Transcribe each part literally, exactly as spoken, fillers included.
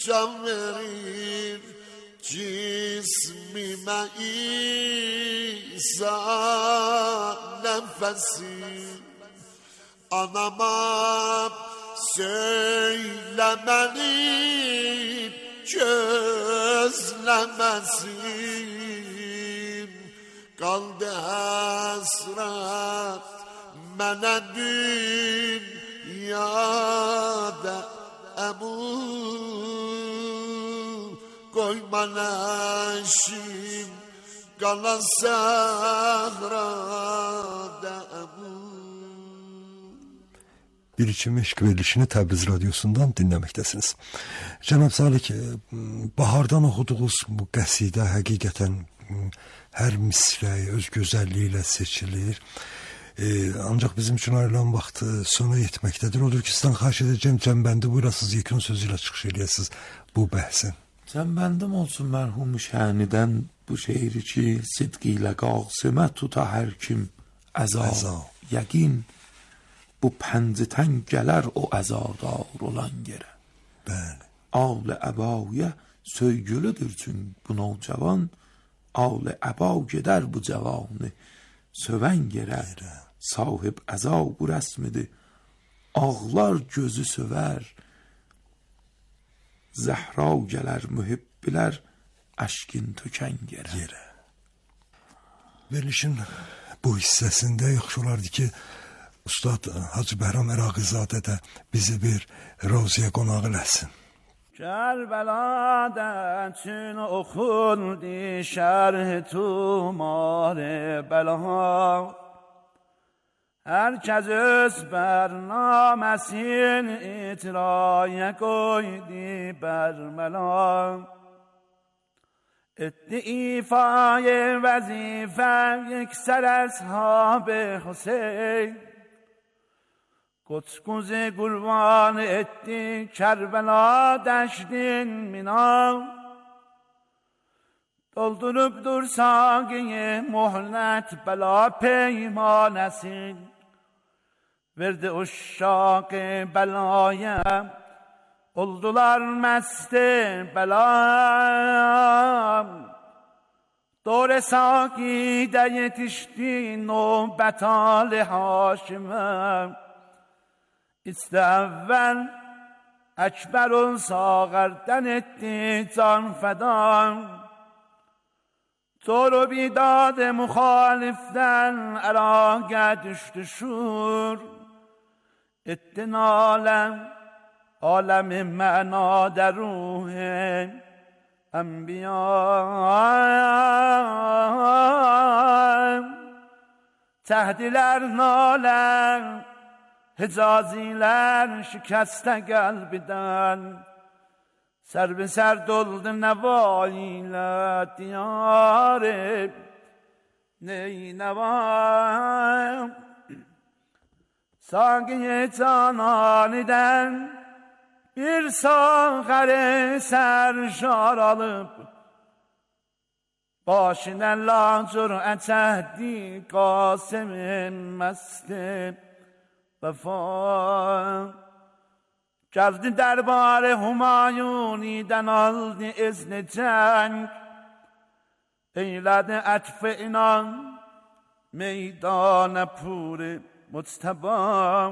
can verir cismime İsa nefesi. Anama söylemenin gözlemesin. Kaldı hasret mene dünyada ebu. Koyma neşim kalan sahrada ebu. Bir İçim Eşq verilişini Təbriz Radyosu'ndan dinləməkdəsiniz. Cənab Salik, bahardan oxuduğunuz bu qəsidə həqiqətən hər misrəyi öz gözəlliyi ilə seçilir. Ee, ancaq bizim üçün ayrılan vaxtı sona yetməkdədir. Odur ki, sizdən xahiş edəcəm, cəmbəndi buyurasınız, yekun sözü ilə çıxış eləyəsiniz bu bəhsin. Cəmbəndim olsun mərhum şənidən bu şeiri ki, sidqi ilə qaqsimə tuta hər kim əza, əza. Yəqin bu pəncitən gələr o əzadar olan yerə. Bəli. Ağl-ı əbaya söygülüdür çün bu navcavan, ağl-ı əba gedər bu cavanı sövən yerə. Sahib əza bu rəsmidir, ağlar gözü söver, zəhra gələr mühibbilər əşkin tökən yerə. yerə. Verilişin bu hissəsində yaxşı olardı ki, Ustad Hacı Bəhram Əraqizadə də bizi bir roziyə qonaq eləsin. Kərbəlada çün oxundi şərh tumar bəla. Hər kəs öz bərnaməsin itiraya qoydi bərməla. Etdi ifayı vəzifə yüksəl əshab-ı Hüseyn. Qoçquzu qurban etdi Kərbəla dəştin mina. Doldurubdur saqiyi muhlət bəla peymanəsin. Verdi uşşaq-ı bəlaya, oldular məst-i bəla. Dor saqidə yetişdi növbət Ali Haşimə. İşte evvel Ekber'un sağırdan etti can fedan. Zoru bidad muhaliften Irak'a düştü şur. Ettin alem, alemin menade ruhin enbiya. Tehdiler nalem, Hicaziler şikeste kalbiden, ser be ser doldu nevaiyle diyarım, ney nevam. Saqiye cananiden bir sağarı serşar alıp, başına lacur etehdi Kasım'ın mestim. Vefa geldi derbar-ı Humayuni'den aldı izni cenk. Eyledi etf-i inan meydan-ı pur-i Muçteba.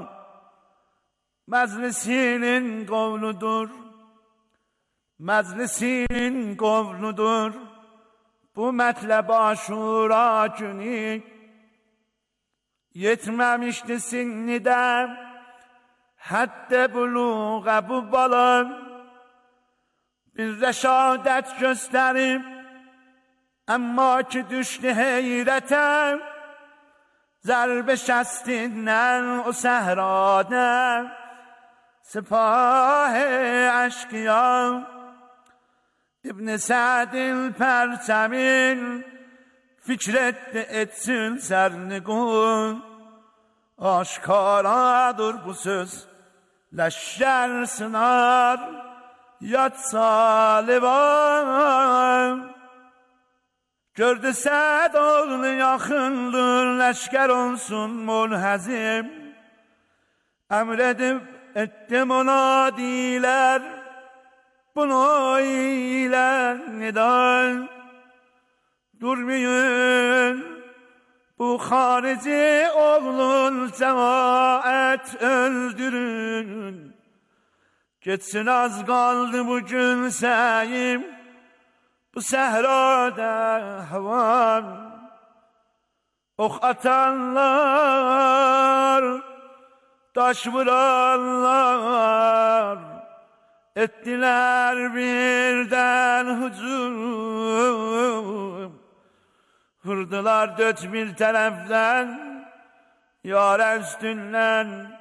Meclisinin kavludur, meclisinin kavludur bu metleb Aşura günü. Yetmemişti sinnide hadde buluğa bu balan. Bir reşadet gösterip ama ki düştü heyrete. Zerbe şestinden o sehrada Sipah-ı aşkiya İbn Sa'd'il perçemin fikretti etsin sernigun. Aşkaradır bu söz, leşler sınar, yatsa livan. Gördü Sa'd oğlu yakındır, leşker olsun bunu ilan eden durmayın bu harici oğlun cemaat öldürün. Geçsin az kaldı bugün seyim bu sehrada havan. Ok atanlar, taş vuranlar ettiler birden hücum. Vurdular dört bir taraftan, yara üstünden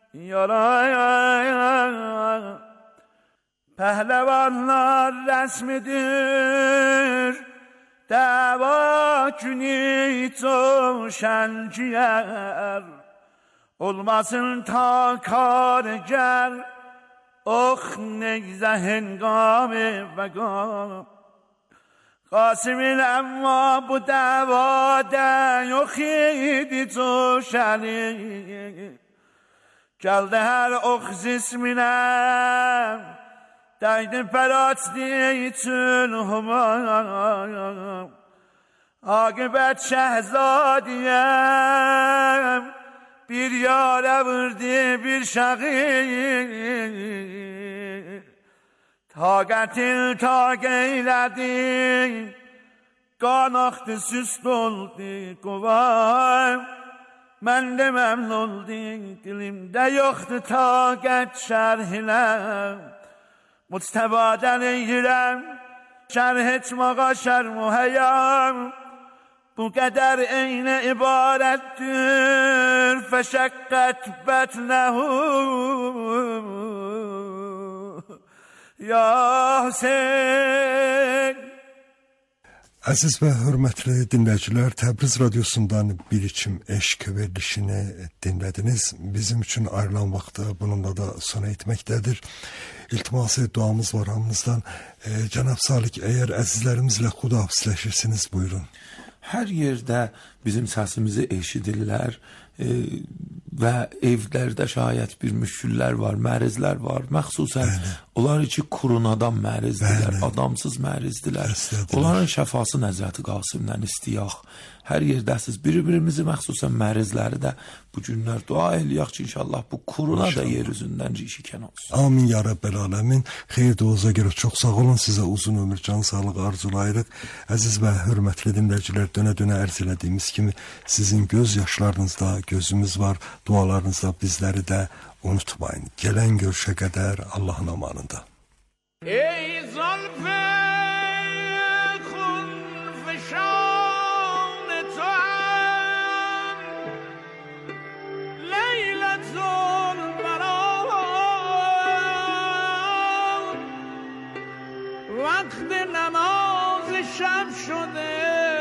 yara. Pehlevanlar resmidir, dava günü coşan ciğer. Olmasın ta karger, oh negze hengame ve gam. Kasım'ın emma bu davada yok idi coşanı. Geldi her ok zismine, değdi peratli için humam. Akıbet şehzadiyem, bir yara vurdu bir şahir. Taqətil taq eylədi, qan axdı süst oldu quvam. Mən də məmnun oldum, dilimdə yoxdur taqət şərhinə. Muctəbadən eyyirəm, şərh etmağa şərmuhəyəm. Bu qədər eynə ibarətdir, fəşəqqət bətnəhu. Ya Hüseyin. Əziz və hörmətli dinləyicilər, Təbriz radiosundan bir içim eşq verilişini dinlədiniz. Bizim üçün ayrılan vaxtı bununla da sona etməkdədir. İltiması duamız var hamımızdan. E, Cənab Salik, əgər əzizlərimizlə xudahafizləşirsiniz, buyurun. Hər yerdə bizim səsimizi eşidirlər e, və evlərdə şayət bir müşküllər var, mərizlər var. Məxsusən bəli. Onlar içi kurunadan mərizdirlər, bəli. Adamsız mərizdirlər. Onların şəfası Nəzrəti Qasımdan istiyaq. Hər yerdəsiz. Bir-birimizi məxsusən mərizləri də bu günlər dua eləyək ki, inşallah bu kuruna inşallah. Da yer üzündən şikən olsun. Amin ya Rabbil Alemin. Xeyir duaza görə çox sağ olun. Sizə uzun ömür, can sağlıq arzulayırıq. Əziz və hörmətli dinləyicilər, dönə-dönə ərz elədiyimiz kimi sizin göz yaşlarınızda gözümüz var. Dualarınızda bizləri də unutmayın. Gələn görüşə qədər Allahın amanında. Ey zalfe kun fişan tuan leylet zul baran vakt namaz şam şude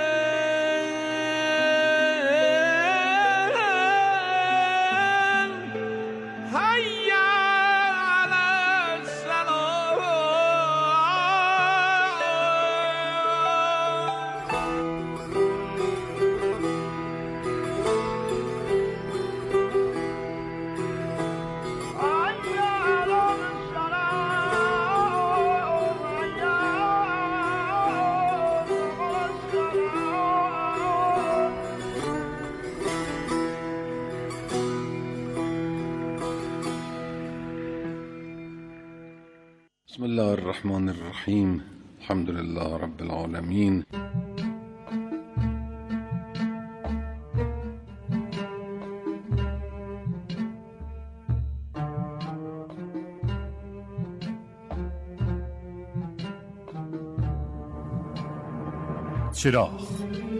بسم الله الرحمن الرحیم. الحمد لله رب العالمین. چراغ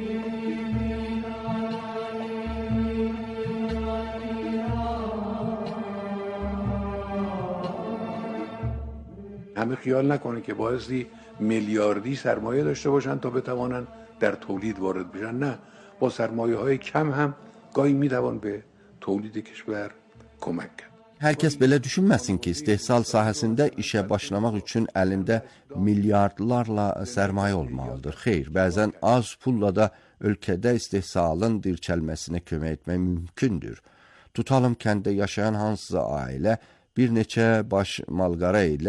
همه خیال نکنه که بایستی میلیاردی سرمایه داشته باشن تا بتوانن در تولید vard بشن. نه، با سرمایه های کم هم گاهی میتوان به تولید کشور کمک کرد. Hər kəs belə düşünməsin ki, istehsal sahəsində işə başlamaq üçün əlində milyardlarla sərmayə olmalıdır. Xeyr, bəzən az pulla da ölkədə istehsalın dirçəlməsinə kömək etmək mümkündür. Tutalım kəndə yaşayan hansısa ailə bir neçə baş malqara ilə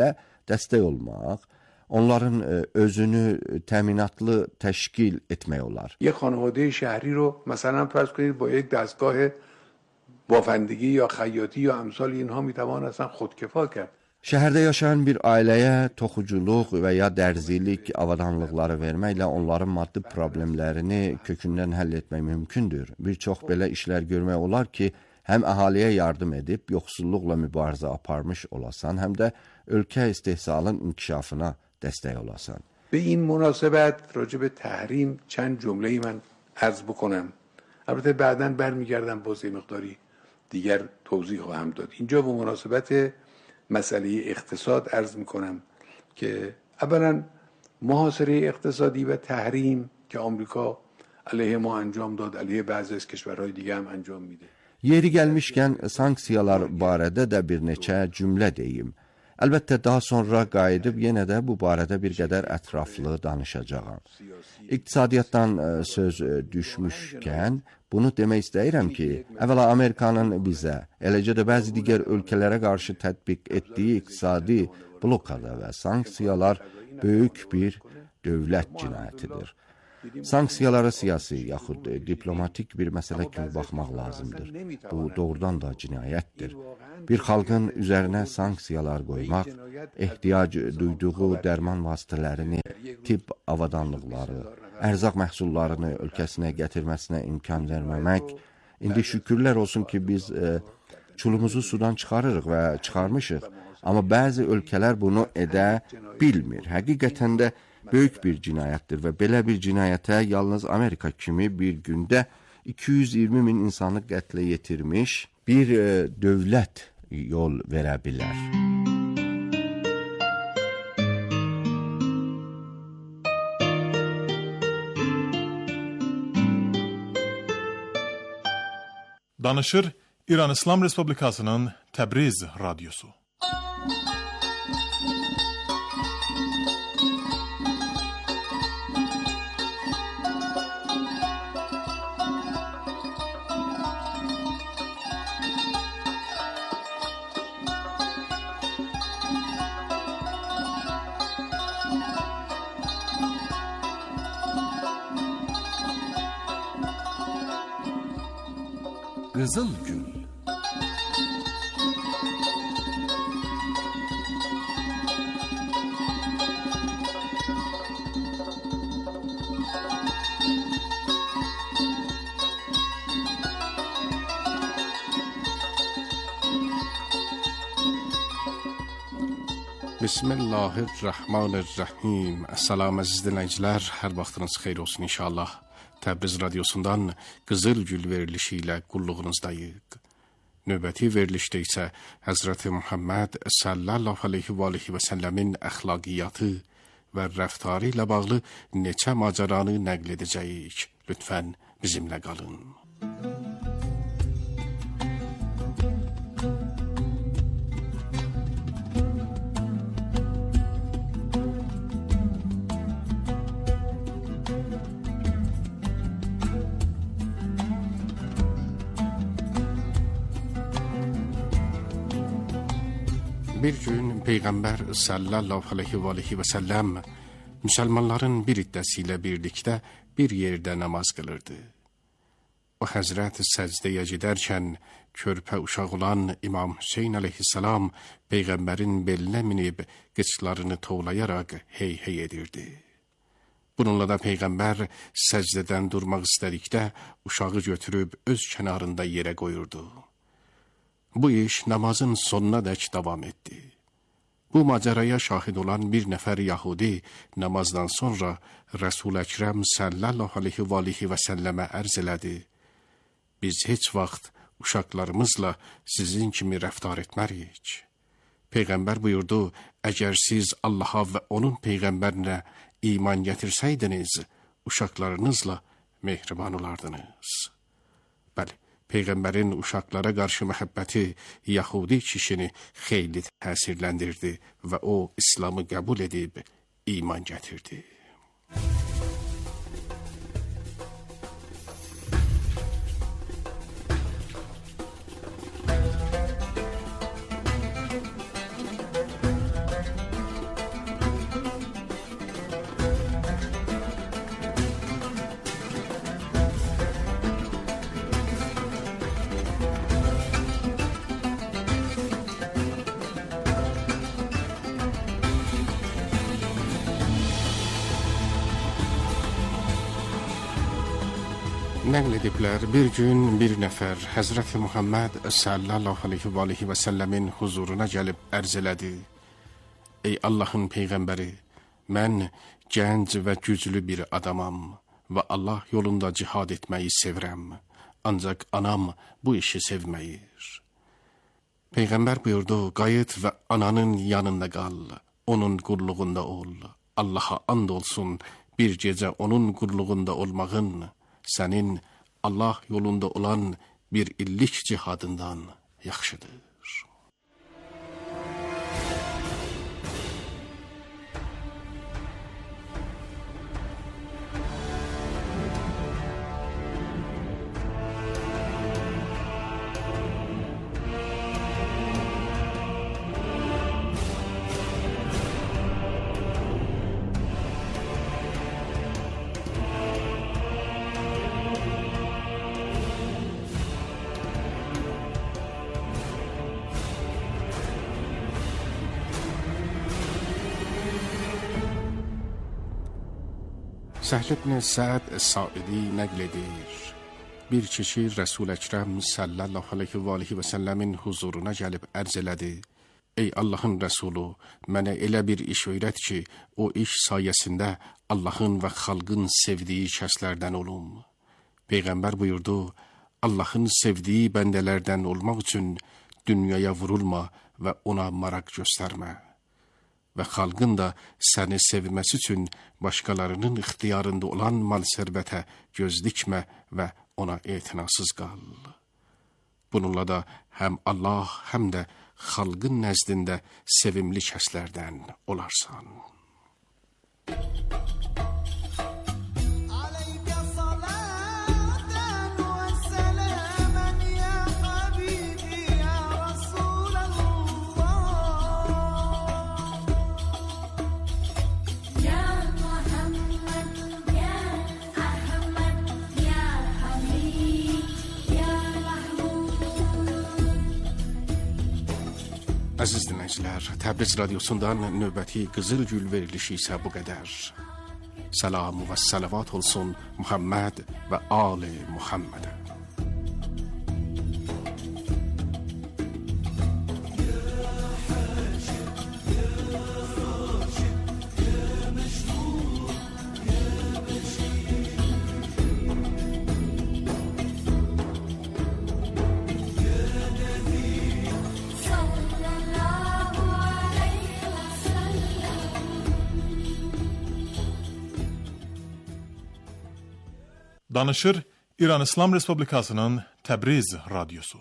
dəstək olmaq, onların özünü təminatlı təşkil etmək olar. یک خانواده شهری رو مثلا فرض کنید با یک دستگاه بافندگی یا خیاطی یا امثال اینها میتوان اصلا خودکفا کرد. Şəhərdə yaşayan bir ailəyə toxuculuq və ya dərzilik avadanlıqları verməklə onların maddi problemlərini kökündən həll etmək mümkündür. Bir çox belə işlər görmək olar ki, həm əhaliyə yardım edib, yoxsulluqla mübarizə aparmış olasan, həm də ölkə istehsalın inkişafına dəstək olasan. به این مناسبت راجع به تحریم چند جمله‌ای من عرض بکنم. البته بعداً برمیگردم باز یه مقداری دیگر توضیح خواهم داد. اینجا به مناسبت مسئله اقتصاد عرض میکنم که اولا محاصره اقتصادی و تحریم که آمریکا علیه ما انجام داد، علیه بعضی از کشورهای دیگه هم انجام میده. Yeri gəlmişkən sanksiyalar barədə də bir neçə cümlə deyim. Əlbəttə daha sonra qayıdıb yenə də bu barədə bir qədər ətraflı danışacağam. İqtisadiyyatdan söz düşmüşkən bunu demək istəyirəm ki, əvvəla Amerikanın bizə, eləcə də bəzi digər ölkələrə qarşı tətbiq etdiyi iqtisadi blokada və sanksiyalar böyük bir dövlət cinayətidir. Sanksiyalara siyasi yaxud diplomatik bir məsələ kimi baxmaq lazımdır. Bu doğrudan da cinayətdir. Bir xalqın üzərinə sanksiyalar qoymaq, ehtiyac duyduğu dərman vasitələrini, tibb avadanlıqları, ərzaq məhsullarını ölkəsinə gətirməsinə imkan verməmək, indi şükürlər olsun ki, biz e, çulumuzu sudan çıxarırıq və çıxarmışıq, amma bəzi ölkələr bunu edə bilmir. Həqiqətən də böyük bir cinayətdir və belə bir cinayətə yalnız Amerika kimi bir gündə iki yüz iyirmi min insanı qətlə yetirmiş bir e, dövlət yol verə bilər. Danışır İran İslam Respublikasının Təbriz Radyosu. Qızıl Gül. Bismillahirrahmanirrahim. Salam əziz dinləyicilər, hər vaxtınız xeyir olsun inşallah. Təbriz Radyosundan Qızıl Gül verilişi ilə qulluğunuzdayıq. Növbəti verilişdə isə Həzrəti Muhammed sallallahu aleyhi və aleyhi və səlləmin əxlaqiyyatı və rəftarı ilə bağlı neçə macaranı nəql edəcəyik. Lütfən bizimlə qalın. Bir gün Peyğəmbər sallallahu aleyhi və aleyhi və səlləm müsəlmanların bir iddəsi ilə birlikdə bir yerdə namaz qılırdı. O həzrət səcdəyə gedərkən körpə uşaq olan İmam Hüseyn aleyhissalam Peyğəmbərin belinə minib qıçlarını tovlayaraq hey hey edirdi. Bununla da Peyğəmbər səcdədən durmaq istədikdə uşağı götürüb öz kənarında yerə qoyurdu. Bu iş namazın sonuna dək davam etdi. Bu maceraya şahid olan bir nəfər Yahudi namazdan sonra Resul Əkrəm sallallahu aleyhi və aleyhi və səlləmə ərz elədi. Biz heç vaxt uşaqlarımızla sizin kimi rəftar etmərik. Peyğəmbər buyurdu, əgər siz Allaha və onun Peyğəmbərinə iman gətirsəydiniz, uşaqlarınızla mehriban olardınız. Bəli, Peyğəmbərin uşaqlara qarşı məhəbbəti Yahudi kişini xeyli təsirləndirdi və o İslamı qəbul edib iman gətirdi. Nəql ediblər, bir gün bir nəfər Həzrəti Muhammed sallallahu aleyhi və aleyhi və səlləmin huzuruna gəlib ərz elədi. Ey Allahın Peyğəmbəri, mən gənc və güclü bir adamam və Allah yolunda cihad etməyi sevirəm. Ancaq anam bu işi sevməyir. Peyğəmbər buyurdu, qayıt və ananın yanında qal, onun qulluğunda ol. Allaha and olsun, bir gecə onun qulluğunda olmağın sənin Allah yolunda olan bir illik cihadından yaxşıdır. Səhl ibn Səd Saidi nəql edir. Bir kişi Resul Əkrəm sallallahu aleyhi və aleyhi və səlləmin huzuruna gəlib ərz elədi. Ey Allahın Rəsulu, mənə elə bir iş öyrət ki, o iş sayəsində Allahın və xalqın sevdiyi kəslərdən olum. Peyğəmbər buyurdu, Allahın sevdiyi bəndələrdən olmaq üçün dünyaya vurulma və ona maraq göstərmə. Və xalqın da səni sevməsi üçün başqalarının ixtiyarında olan mal-sərvətə göz dikmə və ona etinasız qal. Bununla da həm Allah, həm də xalqın nəzdində sevimli kəslərdən olarsan. Əziz dinləyicilər, Təbriz Radyosundan növbəti Qızıl Gül verilişi isə bu qədər. Salam və salavat olsun Muhammed və Ali Muhammedə. Danışır İran İslam Respublikasının Təbriz Radyosu.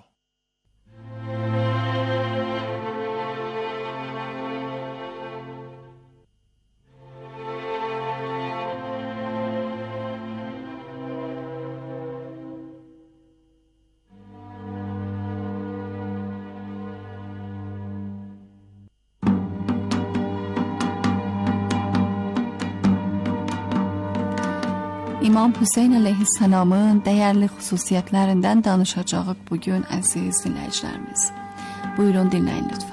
İmam Hüseyn əleyhissalamın dəyərli xüsusiyyətlərindən danışacağıq bugün əziz dinləyicilərimiz. Buyurun dinləyin lütfen.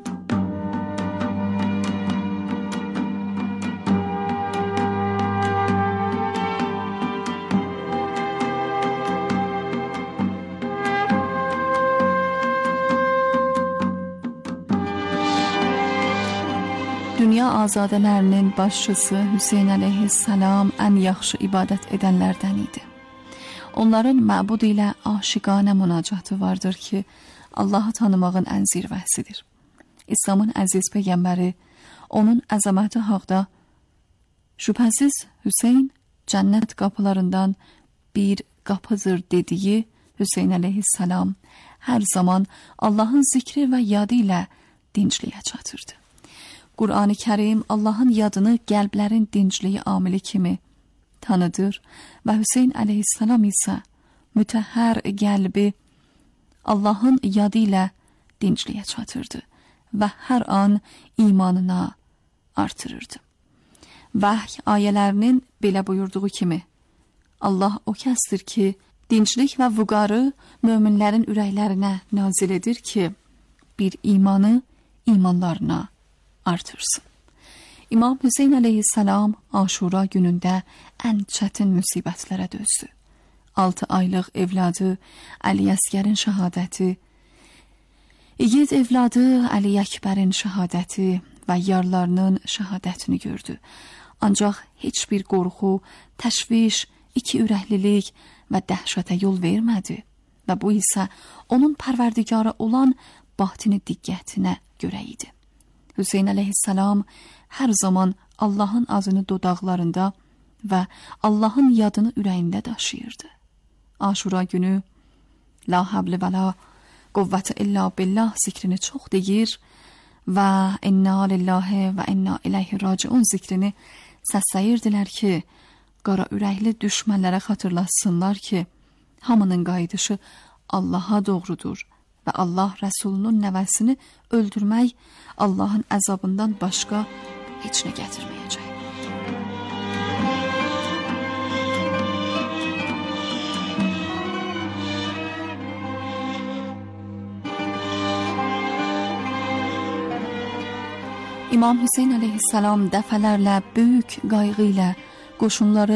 Dünya azadələrinin başçısı Hüseyn əleyhissalam ən yaxşı ibadət edənlərdən idi. Onların məbud ilə aşiqanə münacatı vardır ki, Allahı tanımağın ən zirvəsidir. İslamın əziz peyğəmbəri onun əzəməti haqda şübhəsiz Hüseyn cənnət qapılarından bir qapıdır dediyi Hüseyn əleyhissalam hər zaman Allahın zikri və yadı ilə dincliyə çatırdı. Qur'an-ı Kərim Allahın yadını qəlblərin dincliyi amili kimi tanıdır və Hüseyn əleyhissalam isə mütəhhər qəlbi Allahın yadı ilə dincliyə çatırdı və hər an imanına artırırdı. Vəhy ayələrinin belə buyurduğu kimi, Allah o kəsdir ki, dinclik və vüqarı möminlərin ürəklərinə nazil edir ki, bir imanı imanlarına artırsın. İmam Hüseyn əleyhissalam Aşura günündə ən çətin müsibətlərə dözdü. altı aylıq evladı Əli Əsgərin şəhadəti, igid evladı Əli Əkbərin şəhadəti və yarlarının şəhadətini gördü. Ancaq heç bir qorxu, təşviş, iki ürəklilik və dəhşətə yol vermədi və bu isə onun pərverdigara olan batini diqqətinə görə idi. Hüseyn əleyhissalam hər zaman Allahın adını dodaqlarında və Allahın yadını ürəyində daşıyırdı. Aşura günü la havle və la quvvətə illa billah zikrini çox deyir və inna lillahi və inna ileyhi raciun zikrini səsləyirdilər ki, qara ürəkli düşmənlərə xatırlatsınlar ki, hamının qayıdışı Allaha doğrudur və Allah Rəsulunun nəvəsini öldürmək Allahın əzabından başqa heç nə gətirməyəcək. İmam Hüseyn əleyhissalam dəfələrlə böyük qayğı ilə qoşunları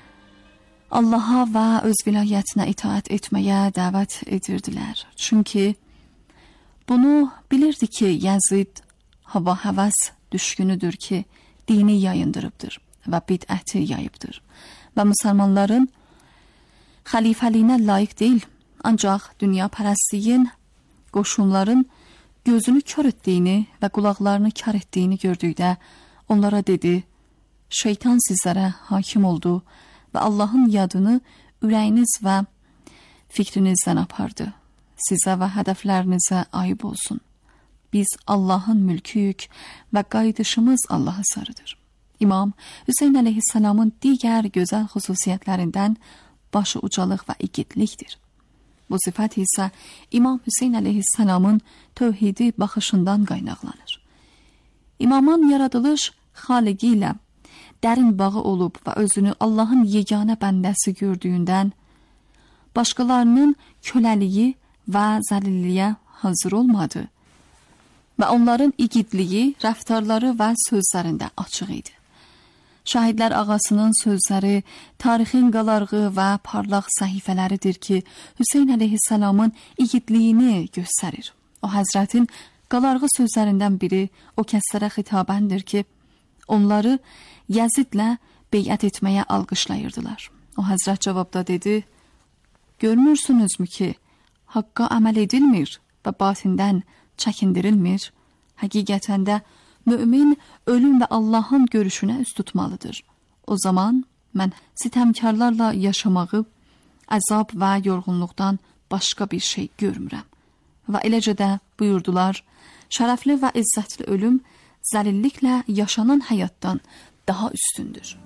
Allaha və öz vilayətinə itaət etməyə dəvət edirdilər. Çünki bunu bilirdi ki, Yəzid hava həvəs düşkünüdür ki, dini yayındırıbdır və bidəti yayıbdır və müsəlmanların xəlifəliyinə layiq deyil, ancaq dünya pərəstliyin qoşunların gözünü kör etdiyini və qulaqlarını kar etdiyini gördükdə onlara dedi, şeytan sizlərə hakim oldu və Allahın yadını ürəyiniz və fikrinizdən apardı. Sizə və hədəflərinizə ayıb olsun. Biz Allahın mülküyük və qayıdışımız Allaha sarıdır. İmam Hüseyn əleyhissalamın digər gözəl xüsusiyyətlərindən başı ucalıq və igidlikdir. Bu sifət isə İmam Hüseyn əleyhissalamın tövhidi baxışından qaynaqlanır. İmamın yaradılış xaliqi ilə dərin bağı olub və özünü Allahın yeganə bəndəsi gördüyündən başqalarının köləliyi və zəlilliyə hazır olmadı və onların igidliyi, rəftarları və sözlərində açıq idi. Şahidlər ağasının sözləri tarixin qalarğı və parlaq səhifələridir ki, Hüseyn əleyhissalamın igidliyini göstərir. O həzrətin qalarğı sözlərindən biri o kəslərə xitabəndir ki, onları Yəzidlə beyət etməyə alqışlayırdılar. O həzrət cavabda dedi, görmürsünüzmü ki, haqqa əməl edilmir və batindən çəkindirilmir? Həqiqətən də mümin ölüm və Allahın görüşünə üst tutmalıdır. O zaman mən sitəmkarlarla yaşamağı, əzab və yorğunluqdan başqa bir şey görmürəm. Və eləcə də buyurdular, şərəfli və izzətli ölüm zəlilliklə yaşanan həyatdan daha üstündür.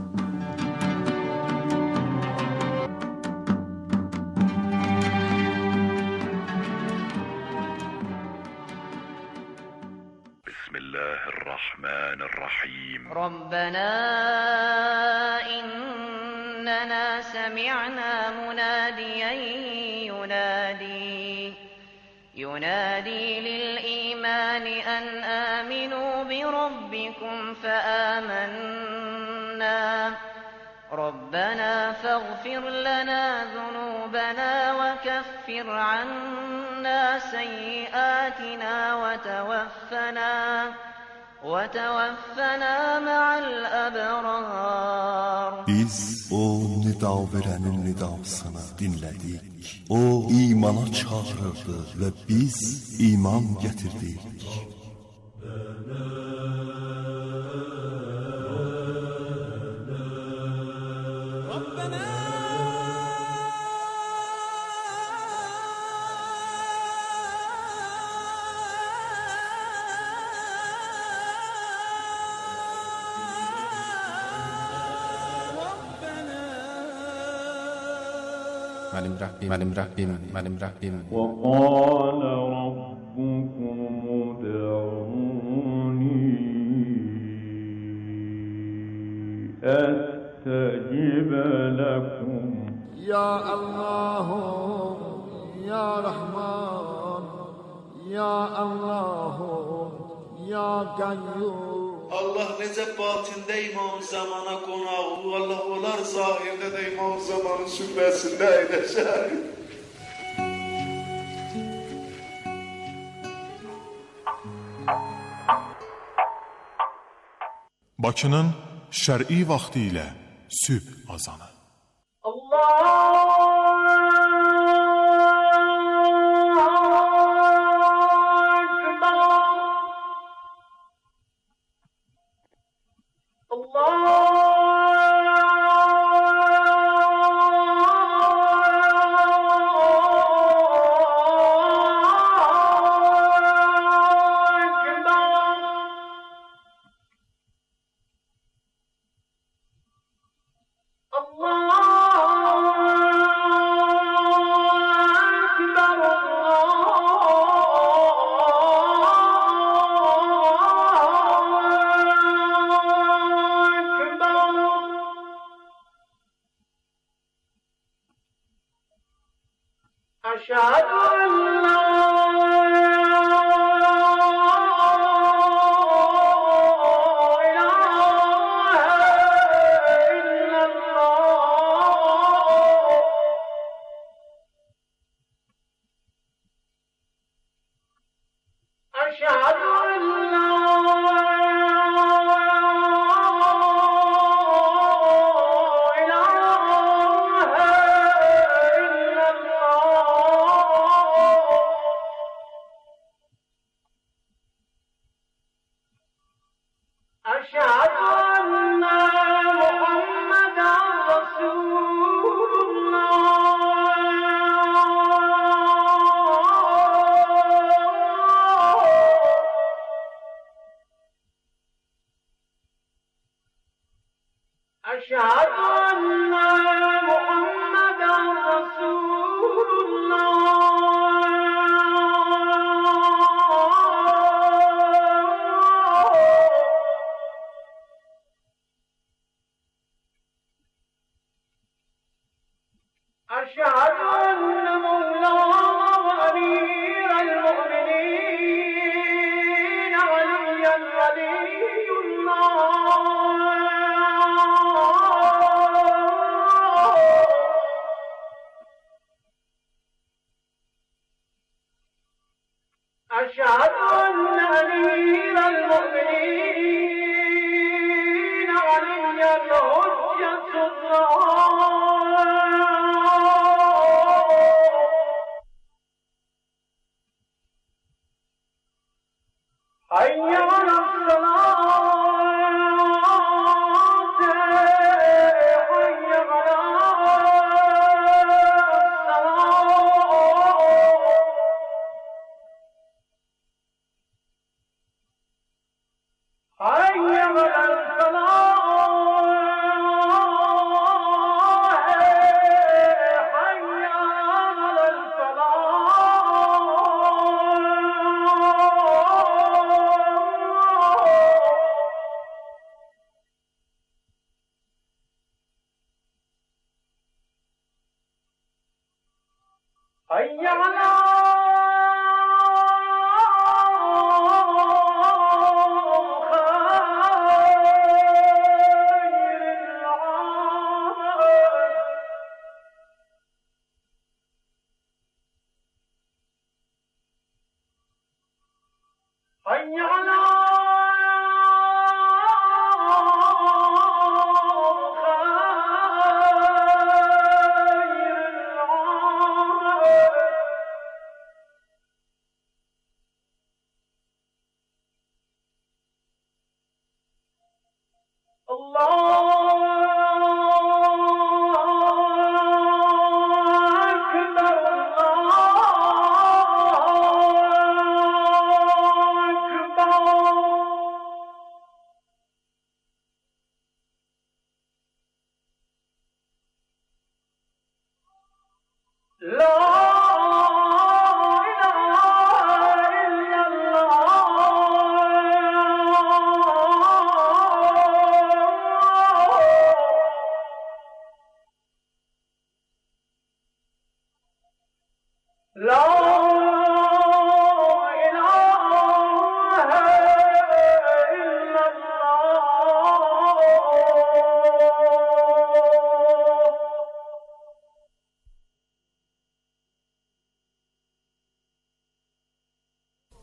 Bismillahirrahmanirrahim. Rabbena innena semi'na munadiyen yunadi ينادي للإيمان أن آمنوا بربكم فآمنا ربنا فاغفر لنا ذنوبنا وكفر عنا سيئاتنا وتوفنا وتوفنا مع الأبرار. Biz o nida verənin nidasını dinlədik. O imana çağırırdı və biz iman gətirdik. Mənim Rəbbim, mənim Rəbbim, mənim Rəbbim. Və qalə rabbukum ud'uni əstajib lakum. Ya Allah, Ya Rahman, Ya Allah, Ya Qayyum. Allah necə batində İmam Zamana qonağı, Allah olar zahirdə də İmam Zamanın sübhəsində əyləşər. Bakının şər'i vaxtı ilə sübh azanı.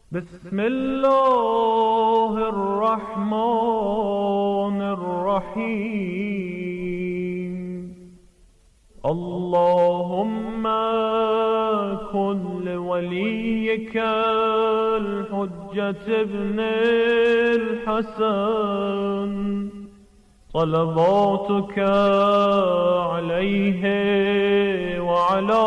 بسم الله الرحمن الرحيم اللهم كن لوليك الحجة ابن الحسن صلواتك عليه وعلى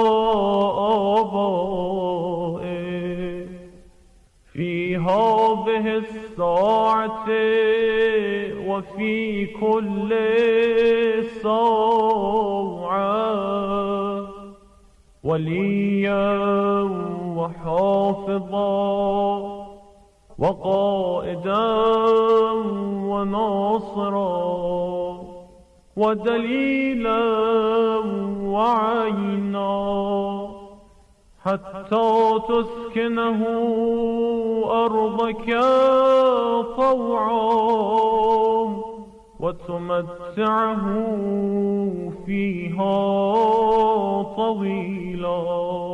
آبائه في هذه الساعة وفي كل ساعة وليا وحافظا وقائدا وناصرا ودليلا وعينا حتى تسكنه أرضك طوعا وتمتعه فيها طويلا.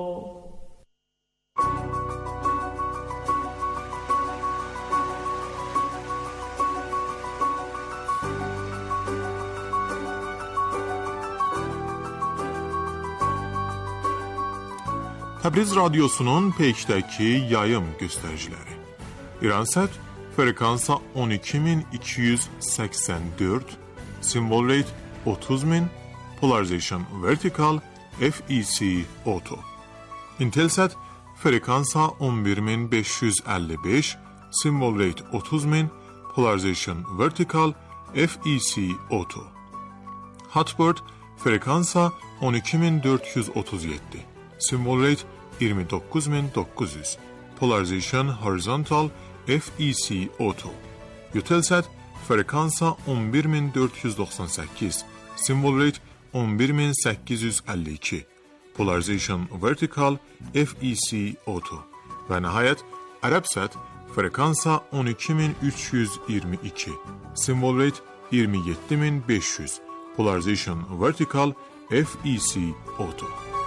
Təbriz Radyosu'nun Peyk'təki yayım göstəriciləri. İransat frekansa on iki min iki yüz səksən dörd, simvol rate otuz min, polarization vertical, F E C auto. Intelsat frekansa on bir min beş yüz əlli beş, simvol rate otuz min, polarization vertical, F E C auto. Hotbird frekansa on iki min dörd yüz otuz yeddi, simvol rate iyirmi dokuz min dokuz yüz, polarization horizontal, F E C auto. Eutelsat frekansa on bir min dörd yüz doxsan səkkiz, simvol rate on bir min səkkiz yüz əlli iki, polarization vertical, F E C auto. Və nəhayət Arabsat frekansa on iki min üç yüz iyirmi iki, simvol rate iyirmi yeddi min beş yüz, polarization vertical, F E C auto.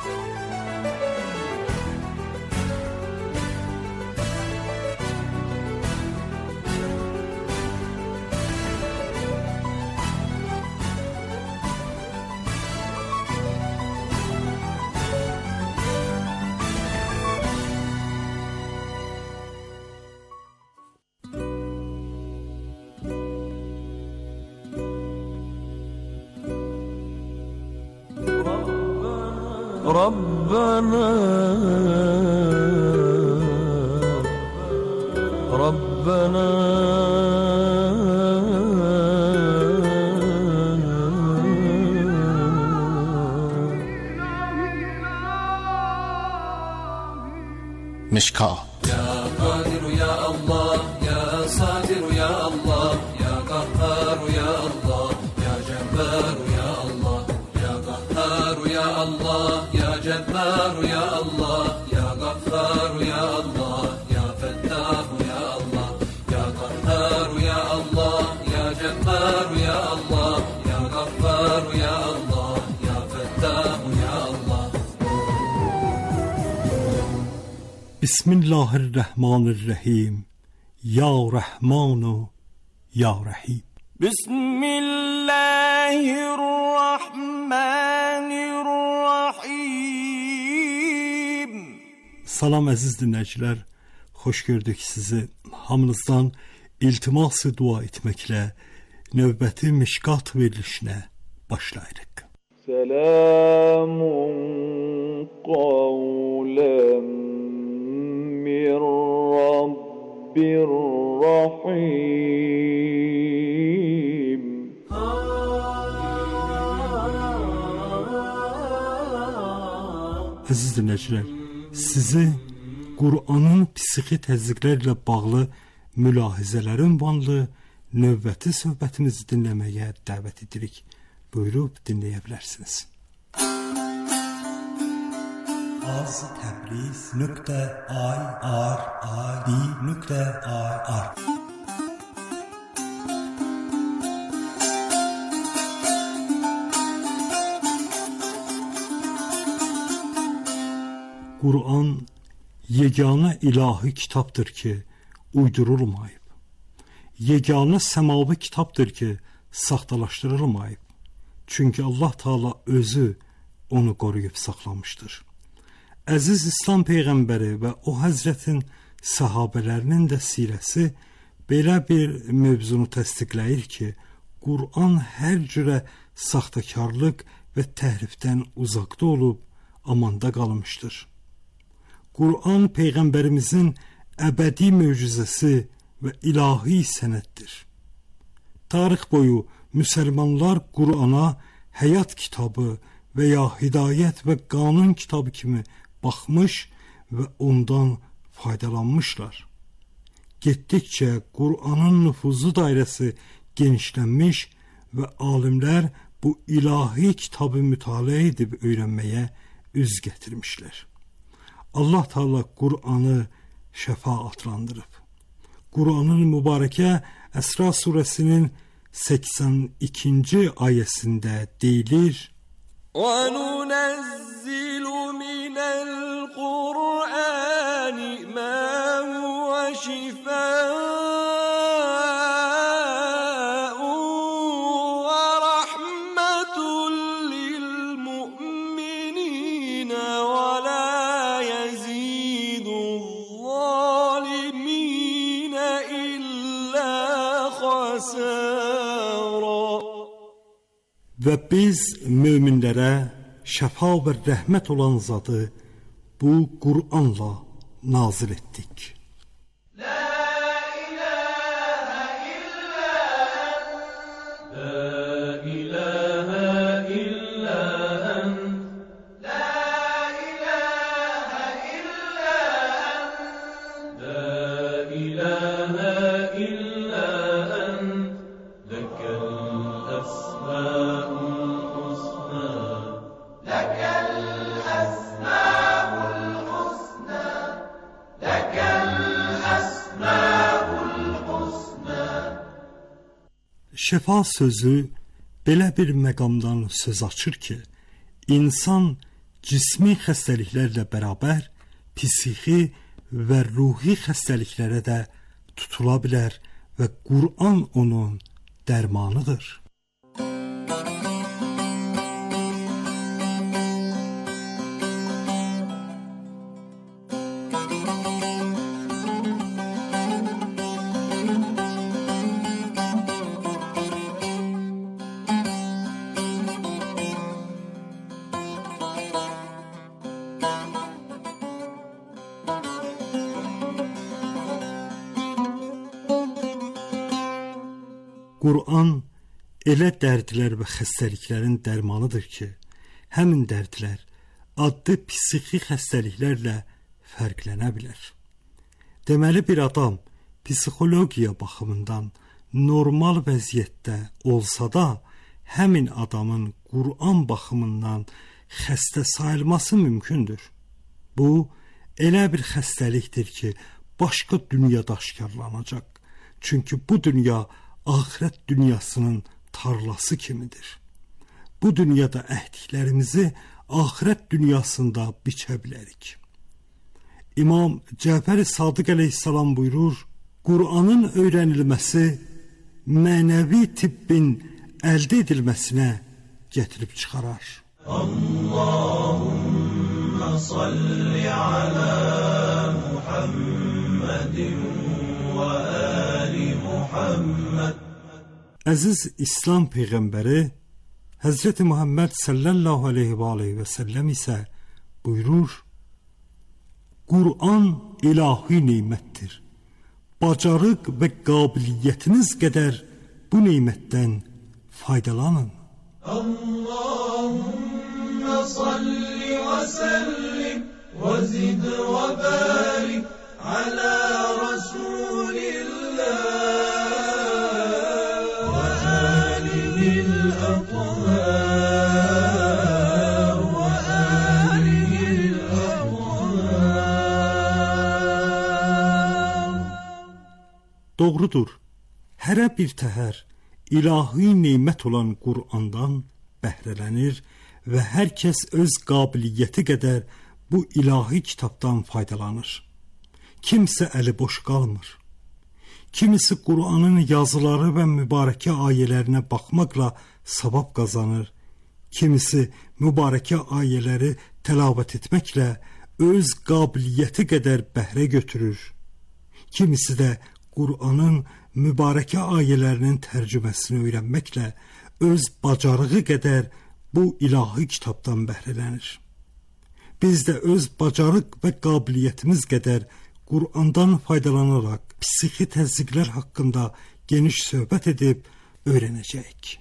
ربنا ربنا مشکا يا قادر يا الله يا صادر يا الله يا قهار يا الله يا جبار يا الله يا قهار يا الله يا جبار يا الله يا غفار يا الله يا فتاح يا الله يا قهار يا الله يا جبار يا الله يا غفار يا الله يا فتاح يا الله. Bismillahirrahmanirrahim. Ya Rahmanu Ya Rahim. Bismillahirrahmanirrahim. Salam əziz dinləyicilər. Xoş gördük sizi. Hamınızdan iltimas-ı dua etməklə növbəti Mişkat verilişinə başlayırıq. Selamun qavlən min Rabbir Rahim. Əziz dinləyicilər, sizi Qur'anın psixi təzyiqlərlə bağlı mülahizələrin ünvanlı növbəti söhbətimizi dinləməyə dəvət edirik. Buyurub dinləyə bilərsiniz. az təbriz nöqtə i r i d nöqtə i r Qur'an yeganə ilahi kitabdır ki, uydurulmayıb. Yeganə səmavi kitabdır ki, saxtalaşdırılmayıb. Çünki Allah Taala özü onu qoruyub saxlamışdır. Əziz İslam Peyğəmbəri və o Həzrətin səhabələrinin də sirəsi belə bir mövzunu təsdiqləyir ki, Qur'an hər cürə saxtakarlıq və təhrifdən uzaqda olub, amanda qalmışdır. Qur'an Peyğəmbərimizin əbədi möcüzəsi və ilahi sənəddir. Tarix boyu müsəlmanlar Qur'ana həyat kitabı və ya hidayət və qanun kitabı kimi baxmış və ondan faydalanmışlar. Getdikcə Qur'anın nüfuzu dairəsi genişlənmiş və alimlər bu ilahi kitabı mütaliə edib öyrənməyə üz gətirmişlər. Allah Taala Qur'anı şəfa adlandırıb. Qur'anın mübarəkə Əsra surəsinin səksən ikinci ayəsində deyilir: وَنُنَزِّلُ مِنَ الْقُرْآنِ مَا هُوَ شِفَاءٌ وَرَحْمَةٌ لِلْمُؤْمِنِينَ وَلَا يَزِيدُ الظَّالِمِينَ إِلَّا خَسَارًا. Və biz möminlərə şəfa və rəhmət olan zadı bu Qur'anla nazil etdik. Şəfa sözü belə bir məqamdan söz açır ki, insan cismi xəstəliklərlə bərabər psixi və ruhi xəstəliklərə də tutula bilər və Qur'an onun dərmanıdır. Qur'an elə dərdlər və xəstəliklərin dərmanıdır ki, həmin dərdlər adlı psixi xəstəliklərlə fərqlənə bilər. Deməli bir adam psixologiya baxımından normal vəziyyətdə olsa da, həmin adamın Qur'an baxımından xəstə sayılması mümkündür. Bu, elə bir xəstəlikdir ki, başqa dünyada aşkarlanacaq. Çünki bu dünya axirət dünyasının tarlası kimidir. Bu dünyada əhdiklərimizi axirət dünyasında biçə bilərik. İmam Cəfər-i Sadiq əleyhissalam buyurur, Qur'anın öyrənilməsi mənəvi tibbin əldə edilməsinə gətirib çıxarar. Allahümme salli ala Muhammedin və ali Muhammed. Əziz İslam Peyğəmbəri Həzrəti Muhammed sallallahu aleyhi və aleyhi və səlləm isə buyurur, Qur'an ilahi neymətdir. Bacarıq və qabiliyyətiniz qədər bu neymətdən faydalanın. Allahümme salli və səllim və zid və barik alə Rasulillah və alihil əطhar və alihil əطhar. Doğrudur, hərə bir təhər ilahi neymət olan Qur'andan bəhrələnir və hər kəs öz qabiliyyəti qədər bu ilahi kitabdan faydalanır. Kimsə əli boş qalmır. Kimisi Qur'anın yazıları və mübarəkə ayələrinə baxmaqla savab qazanır. Kimisi mübarəkə ayələri təlavət etməklə öz qabiliyyəti qədər bəhrə götürür. Kimisi də Qur'anın mübarəkə ayələrinin tərcüməsini öyrənməklə öz bacarığı qədər bu ilahi kitabdan bəhrələnir. Biz də öz bacarıq və qabiliyyətimiz qədər Qur'andan faydalanaraq psixi təzyiqlər haqqında geniş söhbət edib öyrənəcəyik.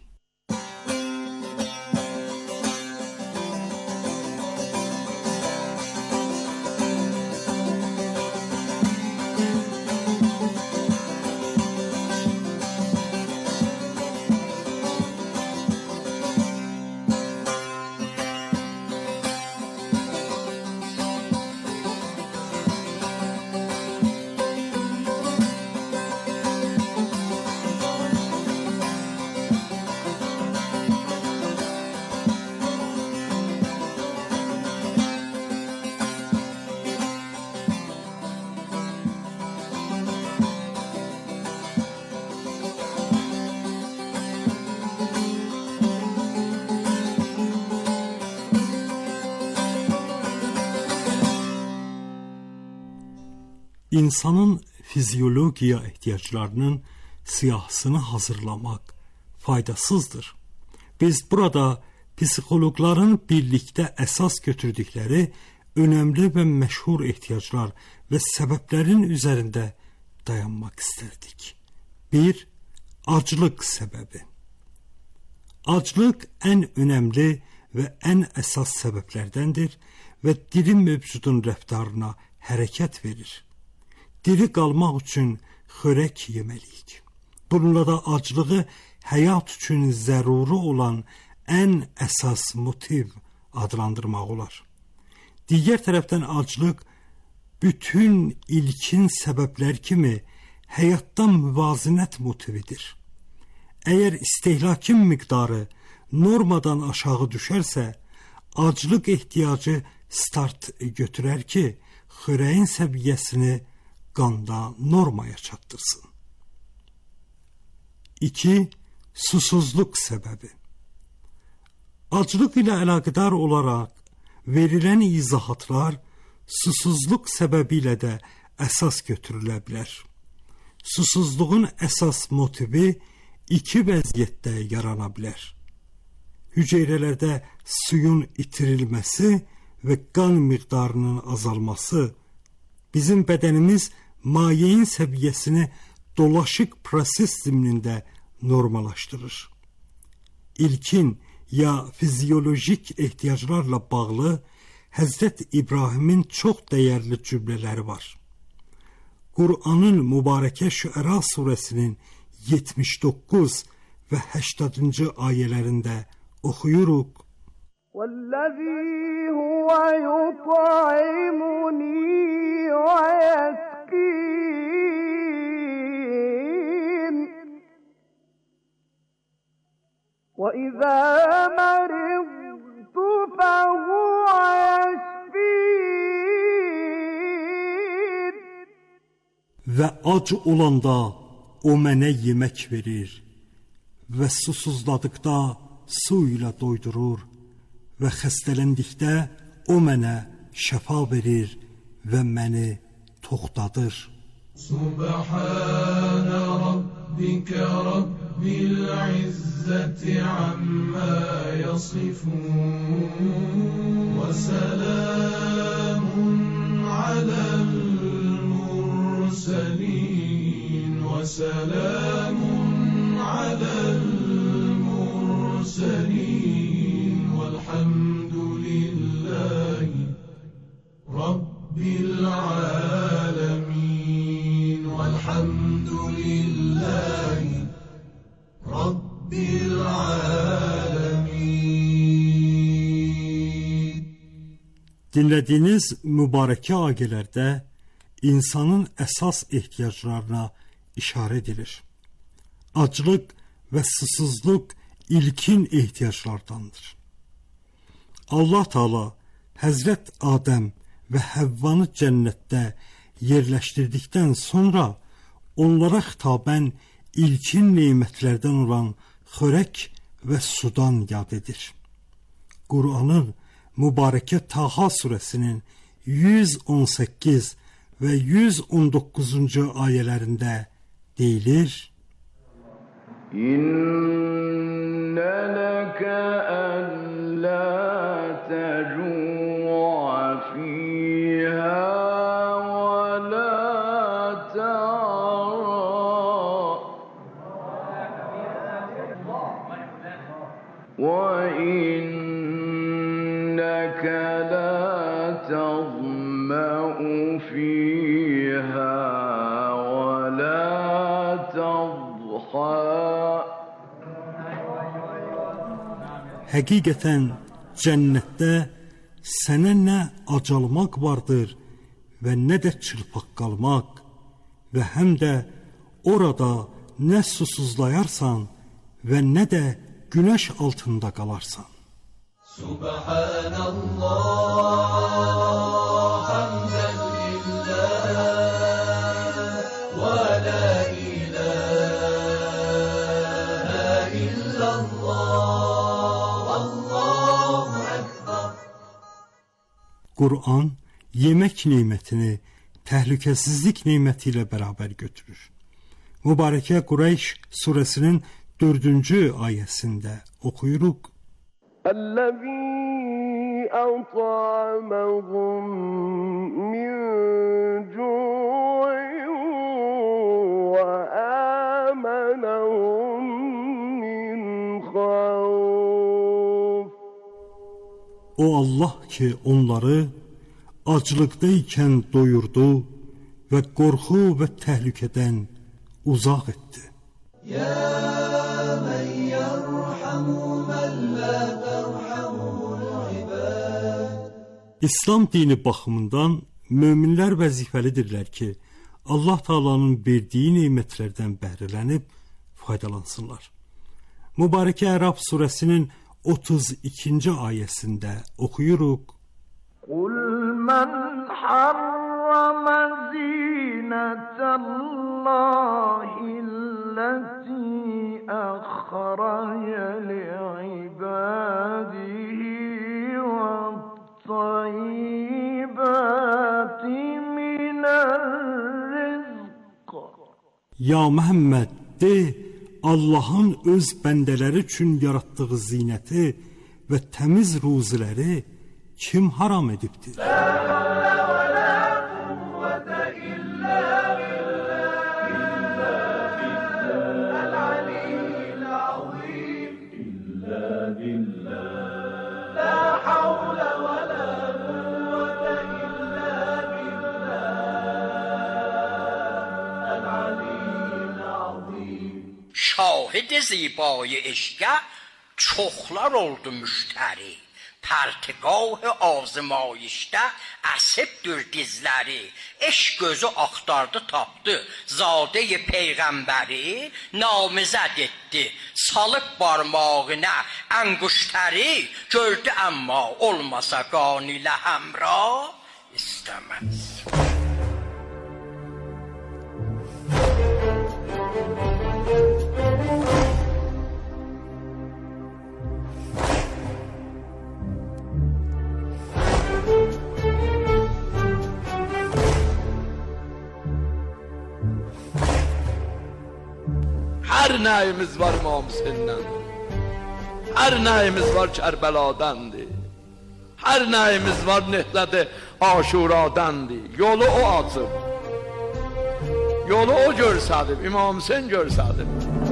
İnsanın fizyologiya ehtiyaclarının siyahısını hazırlamaq faydasızdır. Biz burada psixoloqların birlikdə əsas götürdükləri önəmli və məşhur ehtiyaclar və səbəblərin üzərində dayanmaq istərdik. bir. Aclıq səbəbi. Aclıq ən önəmli və ən əsas səbəblərdəndir və diri mövcudun rəftarına hərəkət verir. Diri qalmaq üçün xörək yeməliyik. Bununla da aclığı həyat üçün zəruri olan ən əsas motiv adlandırmaq olar. Digər tərəfdən aclıq bütün ilkin səbəblər kimi həyatdan müvazinət motividir. Əgər istehlakin miqdarı normadan aşağı düşərsə, aclıq ehtiyacı start götürər ki, xörəyin səviyyəsini qanda normaya çatdırsın. iki. Susuzluq səbəbi. Aclıq ilə əlaqədar olaraq verilən izahatlar susuzluq səbəbi ilə də əsas götürülə bilər. Susuzluğun əsas motivi iki vəziyyətdə yarana bilər. Hüceyrələrdə suyun itirilməsi və qan miqdarının azalması bizim bədənimiz mayeyin səviyyəsini dolaşıq proses zimnində normallaşdırır. İlkin ya fizyolojik ehtiyaclarla bağlı Həzrət İbrahimin çox dəyərli cümlələri var. Qur'anın mübarəkə Şüəra surəsinin yetmiş doqquz və səksəninci ayələrində oxuyuruq. وَالَّذِي هُوَ يُطْعِمُنِي وَيَسْقِينِ وَإِذَا مَرِضْتُ فَهُوَ يَشْفِينِ Və ac olanda o mənə yemək verir və susuzladıqda su ilə doydurur və xəstələndikdə o mənə şəfa verir və məni toxtadır. Subhana rabbika rabbil izzati amma yasifun və salamun alal mursalin və salamun alal mursalin velhamdülillahi rabbil alamin velhamdülillahi rabbil alamin. Dinlədiyiniz mübarəkə ayələrdə insanın əsas ehtiyaclarına işarə edilir. Aclıq və susuzluq ilkin ehtiyaclardandır. Allah Teala Həzrət Adəm və Həvvanı cənnətdə yerləşdirdikdən sonra onlara xitabən ilkin nemətlərdən olan xörək və sudan yad edir. Qur'anın mübarəkə Taha surəsinin yüz on səkkiz və yüz on doqquzuncu ayələrində deyilir: İnnə ləkə əllə təcu'a fiyhə və lə tə'ra və innəkə lə təzmə'u fiyhə və lə təzxə. Həqiqətən cənnətdə sənə nə acalmaq vardır və nə də çırpaq qalmaq və həm də orada nə susuzlayarsan və nə də günəş altında qalarsan. Subhanallah, hamdən lillah, və la ilahə illallah, Allahu Ekber. Qur'an yemək nemətini təhlükəsizlik neməti ilə bərabər götürür. Mübarəkə Qureyş surəsinin dördüncü ayəsində oxuyuruq: Əl-ləzî ət'aməhum min cu'in və əmənəhum min xavf. O Allah ki, onları aclıqdaykən doyurdu və qorxu və təhlükədən uzaq etdi. Ya men yerhamu men la terhamuhul ibad. İslam dini baxımından möminlər vəzifəlidirlər ki, Allah Taala'nın verdiyi nemətlərdən bəhrələnib faydalansınlar. Mübarəkə Ərəb surəsinin otuz ikinci ayəsində oxuyuruq: Qul men harrama zinətəllahillətī əxrəyə li'ibadihi və tayyibati minər-rizq. Ya Məhəmməd, de, Allahın öz bəndələri üçün yaratdığı zinəti və təmiz ruziləri kim haram edibdir? Şahid zibای eşqə çoxlar oldu müştəri. Pərtiqah azmayişdə əsibdir dizləri. Eşq gözü axtardı tapdı, zadə-i peyğəmbəri namizəd etdi. Salıb barmağına ənguştəri, gördü amma olmasa qanilə həmra istəməz. Hər nəyimiz var İmam Hüseyndən, hər nəyimiz var Kərbəladandır, hər nəyimiz var Nehrədə Aşuradandır. Yolu o açıb, yolu o görsədib, İmam Hüseyin görsədib.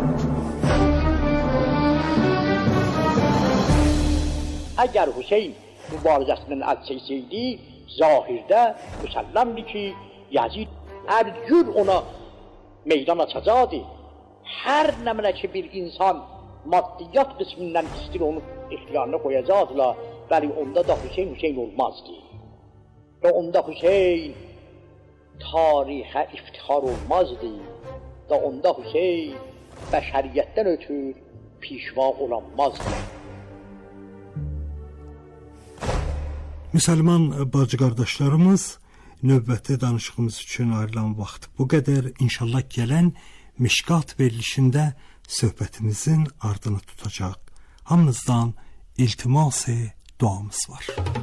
Əgər Hüseyin mübarizəsindən əl çəksəydi, zahirdə müsəlləmdir ki, Yazid hər gün ona meydan açacaqdı. Hər nəminə ki bir insan maddiyyat qismindən istir onu ixtiyarına qoyacaqdılar, bəli onda da Hüseyin Hüseyin olmazdı. Və onda Hüseyin tarixə iftihar olmazdı. Və onda Hüseyin bəşəriyyətdən ötür pişva olanmazdı. Müsəlman bacı qardaşlarımız, növbəti danışığımız üçün ayrılan vaxt bu qədər. İnşallah gələn Mişkat verilişində söhbətimizin ardını tutacaq. Hamınızdan iltimas-ı duamız var.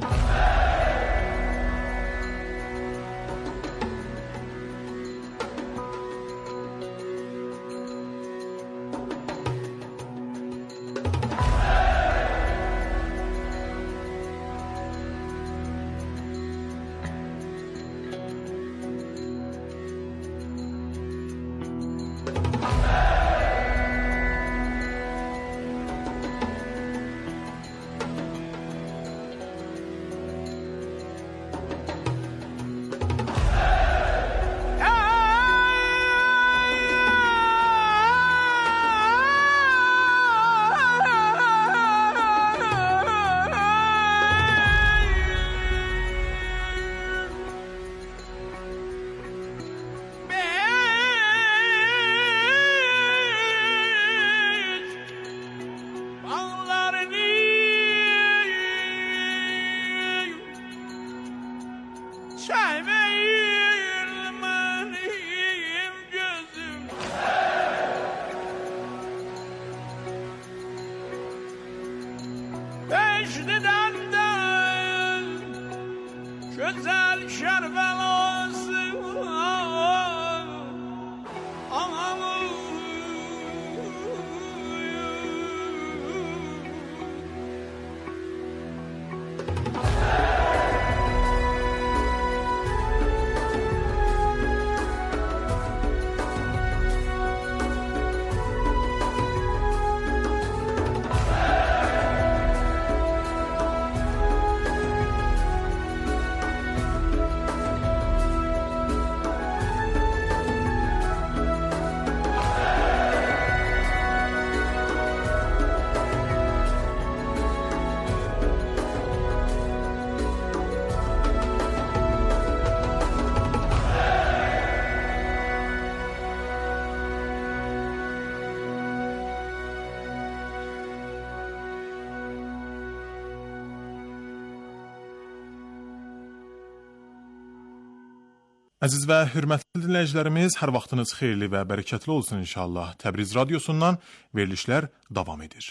Əziz və hörmətli dinləyicilərimiz, hər vaxtınız xeyirli və bərəkətli olsun inşallah. Təbriz radiosundan verilişlər davam edir.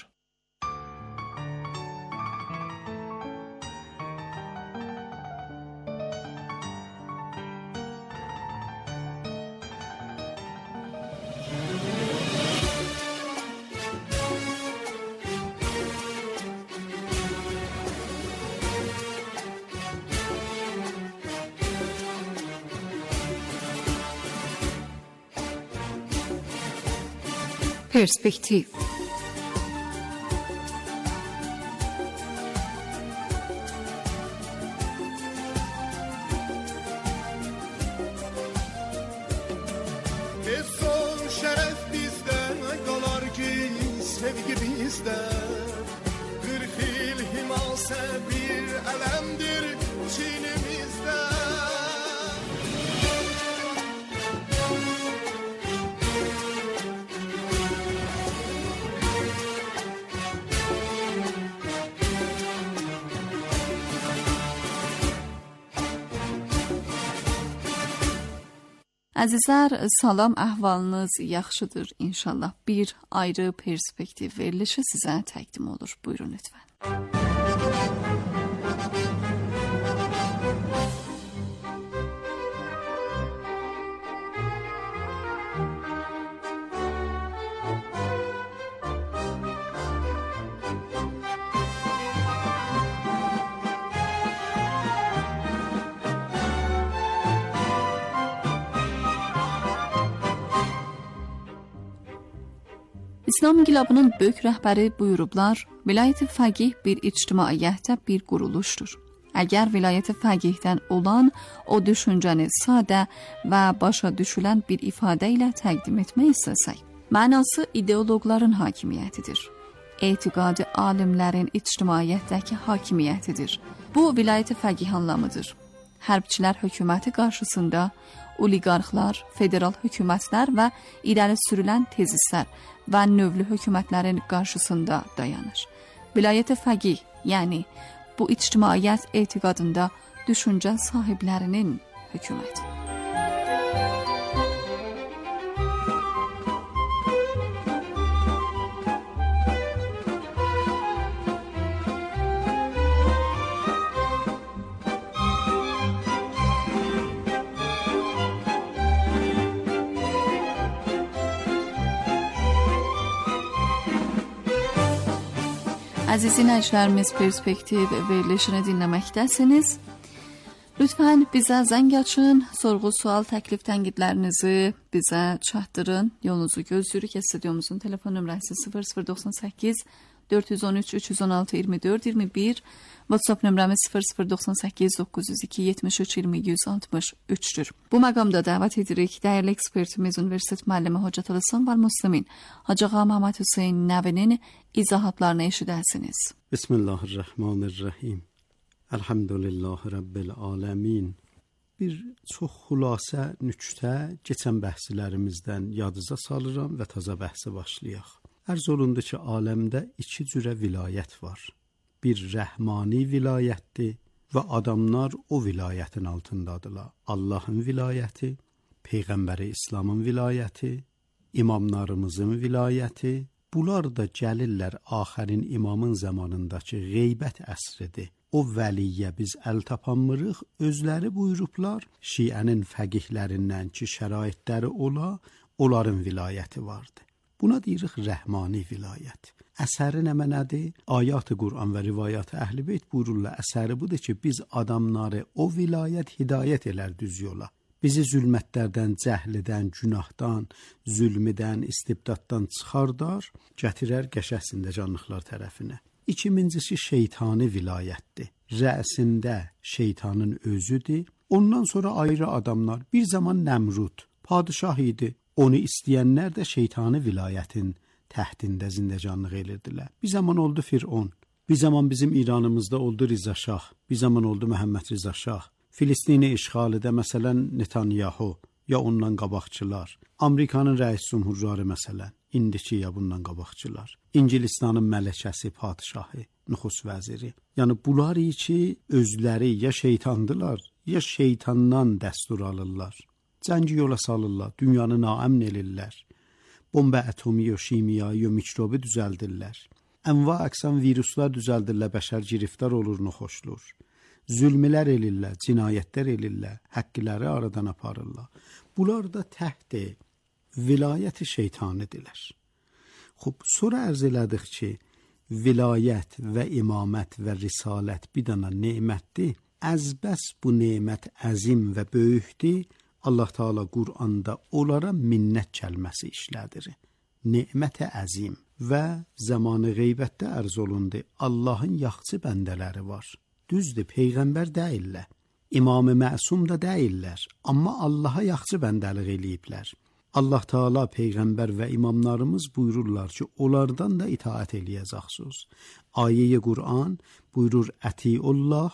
Perspektiv. Son şeref bizden kalar ki sevgi bizden. Kırk yıl himase bir elemdir çiğnemizde. Əzizlər, salam, əhvalınız yaxşıdır inşallah. Bir ayrı perspektiv verilişi sizə təqdim olur. Buyurun lütfən. İslam İnqilabının böyük rəhbəri buyurublar, vilayət-i fəqih bir ictimaiyyətdə bir quruluşdur. Əgər vilayət-i fəqihdən olan o düşüncəni sadə və başa düşülən bir ifadə ilə təqdim etmək istəsək, mənası ideoloqların hakimiyyətidir. Etiqadi alimlərin ictimaiyyətdəki hakimiyyətidir. Bu vilayət-i fəqih anlamıdır. Hərbçilər hökuməti qarşısında oliqarxlar, federal hökumətlər və irəli sürülən tezislər və növlü hökumətlərin qarşısında dayanır. Vilayət-i fəqih, yəni bu ictimaiyyət etiqadında düşüncə sahiblərinin hökuməti. Əziz dinləyicilərimiz, Perspektiv verilişini dinləməkdəsiniz. Lütfən bizə zəng açın, sorğu, sual, təklif, tənqidlərinizi bizə çatdırın. Yolunuzu gözləyirik. Studiyomuzun telefon nömrəsi sıfır sıfır doxsan səkkiz dörd yüz on üç üç yüz on altı iyirmi dörd iyirmi bir, WhatsApp nömrəmiz sıfır sıfır doxsan səkkiz doqquz yüz iki yetmiş üç iyirmi yüz altmış üçdür. Bu məqamda dəvət edirik dəyərli ekspertimiz Universitet müəllimi Hocət Əlsan və Müslimin Hacı Ağa Məhəmməd Hüseyn Nəvinin izahatlarını eşidəsiniz. Bismillahirrahmanirrahim. Elhamdülillahi Rabbil alemin. Bir çox xülasə nüktə keçən bəhslərimizdən yadınıza salıram və təzə bəhsə başlayaq. Ərz olundu ki, aləmdə iki cürə vilayət var. Bir rəhmani vilayətdir və adamlar o vilayətin altındadırlar. Allahın vilayəti, Peyğəmbəri İslamın vilayəti, imamlarımızın vilayəti. Bunlar da gəlirlər axərin imamın zamanındakı qeybət əsridir. O vəliyyə biz əl tapanmırıq, özləri buyurublar, şiənin fəqihlərindən ki, şəraitləri ola, onların vilayəti vardı. Buna deyirik rəhmani vilayət. Əsəri nə mənədir? Ayat-ı Qur'an və rivayat-ı Əhl-i Beyt buyururlar, əsəri budur ki, biz adamları o vilayət hidayət elər düz yola. Bizi zülmətlərdən, cəhlidən, günahdan, zülmüdən, istibdaddan çıxardar, gətirər qəşəsində canlıqlar tərəfinə. İkincisi şeytani vilayətdir. Rəsində şeytanın özüdür. Ondan sonra ayrı adamlar, bir zaman Nəmrud, padişah idi. Onu istəyənlər də şeytani vilayətin təhtində zindəcanlıq edirdilər. Bir zaman oldu Firon, bir zaman bizim İranımızda oldu Riza Şah, bir zaman oldu Məhəmməd Riza Şah. Filistini işğalıda məsələn Netanyahu, ya ondan qabaqçılar. Amerikanın rəis cümhurları məsələn, indiki ya bundan qabaqçılar. İngilistanın mələkəsi, padişahı, nüxus vəziri. Yəni bunlar ki, özləri ya şeytandılar, ya şeytandan dəstur alırlar. Cəngi yola salırlar, dünyanı naəmn elirlər. Bomba atomi, şimyayı, mikrobi düzəldirlər. Ənva əqsam viruslar düzəldirlər, bəşər giriftar olur, noxoşlur. Zülmlər elirlər, cinayətlər elirlər, həqqləri aradan aparırlar. Bunlar da təhti vilayət-i şeytanıdırlar. Xub, sonra ərz elədik ki, vilayət və imamət və risalət bir dana nemətdir. Əzbəs bu nemət əzim və böyükdir. Allah Teala Qur'anda onlara minnət kəlməsi işlədir. Nemət-i əzim və zamanı qeybətdə ərz olundu. Allahın yaxçı bəndələri var. Düzdür, Peyğəmbər deyirlər. İmam-ı Məsum da deyirlər. Amma Allaha yaxçı bəndəlik eləyiblər. Allah Teala, Peyğəmbər və imamlarımız buyururlar ki, onlardan da itaat eləyəcəksiniz. Ayə-i Qur'an buyurur, Ətiullah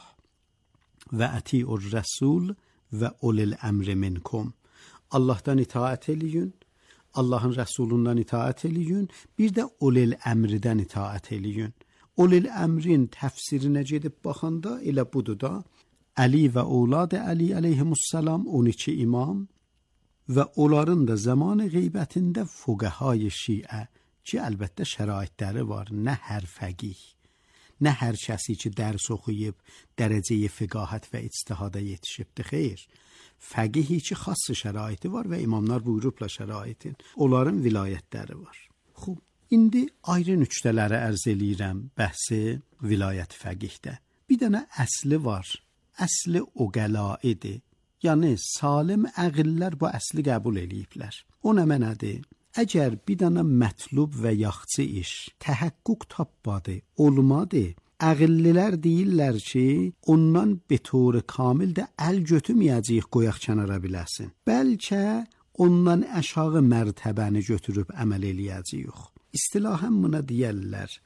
və Ətiur Rəsul və ulil əmri minkum. Allahdan itaat eləyin, Allahın Rəsulundan itaat eləyin, bir də ulil əmridən itaat eləyin. Ulil əmrin təfsirinə gedib baxanda elə budur da, Əli və Oğladı Əli əleyhimussalam on iki imam və onların da zamanı qeybətində fuqəhai şiə ki, əlbəttə şəraitləri var, nə hər fəqih, nə hər kəsi ki, dərs oxuyub, dərəcəyi fiqahət və ictihada yetişibdir, xeyr. Fəqihi ki, xası şəraiti var və imamlar buyurubla şəraitin, onların vilayətləri var. Xub, indi ayrı nüktələri ərz eləyirəm bəhsi vilayət fəqihdə. Bir dənə əsli var, əsli o qəlaidir, yəni salim əqillər bu əsli qəbul eləyiblər. O nə mənədir? Əgər bir dənə mətlub və yaxçı iş təhəqqüq tapmadı, olmadı, əqillilər deyirlər ki, ondan betor kamil də əl götürməyəcəyik, qoyaq kənara biləsin. Bəlkə ondan aşağı mərtəbəni götürüb əməl eləyəcəyik. İstilahən buna deyərlər